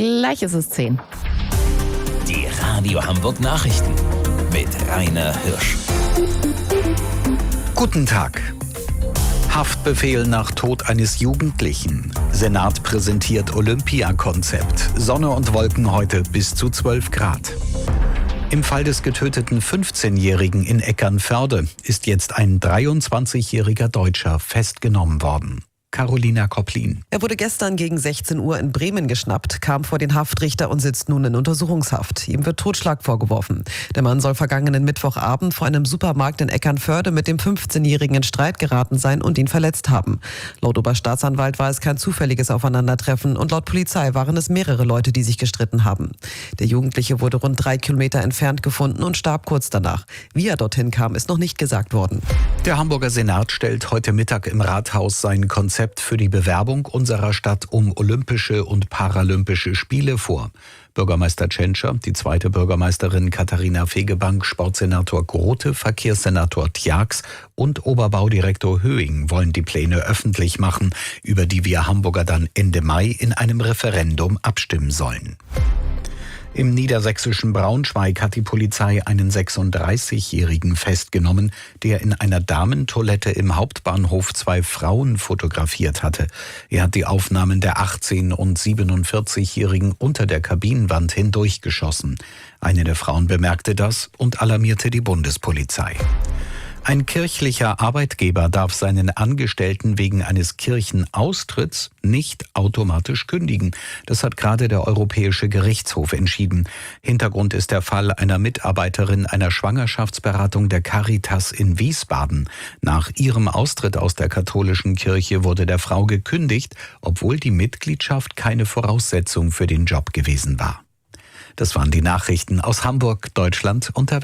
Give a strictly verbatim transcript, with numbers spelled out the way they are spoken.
Gleich ist es zehn. Die Radio Hamburg Nachrichten mit Rainer Hirsch. Guten Tag. Haftbefehl nach Tod eines Jugendlichen. Senat präsentiert Olympiakonzept. Sonne und Wolken heute bis zu zwölf Grad. Im Fall des getöteten fünfzehnjährigen in Eckernförde ist jetzt ein dreiundzwanzigjähriger Deutscher festgenommen worden. Carolina Kopplin. Er wurde gestern gegen sechzehn Uhr in Bremen geschnappt, kam vor den Haftrichter und sitzt nun in Untersuchungshaft. Ihm wird Totschlag vorgeworfen. Der Mann soll vergangenen Mittwochabend vor einem Supermarkt in Eckernförde mit dem fünfzehnjährigen in Streit geraten sein und ihn verletzt haben. Laut Oberstaatsanwalt war es kein zufälliges Aufeinandertreffen und laut Polizei waren es mehrere Leute, die sich gestritten haben. Der Jugendliche wurde rund drei Kilometer entfernt gefunden und starb kurz danach. Wie er dorthin kam, ist noch nicht gesagt worden. Der Hamburger Senat stellt heute Mittag im Rathaus sein Konzept für die Bewerbung unserer Stadt um Olympische und Paralympische Spiele vor. Bürgermeister Tschentscher, die zweite Bürgermeisterin Katharina Fegebank, Sportsenator Grote, Verkehrssenator Tjax und Oberbaudirektor Höing wollen die Pläne öffentlich machen, über die wir Hamburger dann Ende Mai in einem Referendum abstimmen sollen. Im niedersächsischen Braunschweig hat die Polizei einen sechsunddreißigjährigen festgenommen, der in einer Damentoilette im Hauptbahnhof zwei Frauen fotografiert hatte. Er hat die Aufnahmen der achtzehn- und siebenundvierzigjährigen unter der Kabinenwand hindurchgeschossen. Eine der Frauen bemerkte das und alarmierte die Bundespolizei. Ein kirchlicher Arbeitgeber darf seinen Angestellten wegen eines Kirchenaustritts nicht automatisch kündigen. Das hat gerade der Europäische Gerichtshof entschieden. Hintergrund ist der Fall einer Mitarbeiterin einer Schwangerschaftsberatung der Caritas in Wiesbaden. Nach ihrem Austritt aus der katholischen Kirche wurde der Frau gekündigt, obwohl die Mitgliedschaft keine Voraussetzung für den Job gewesen war. Das waren die Nachrichten aus Hamburg, Deutschland und der Welt.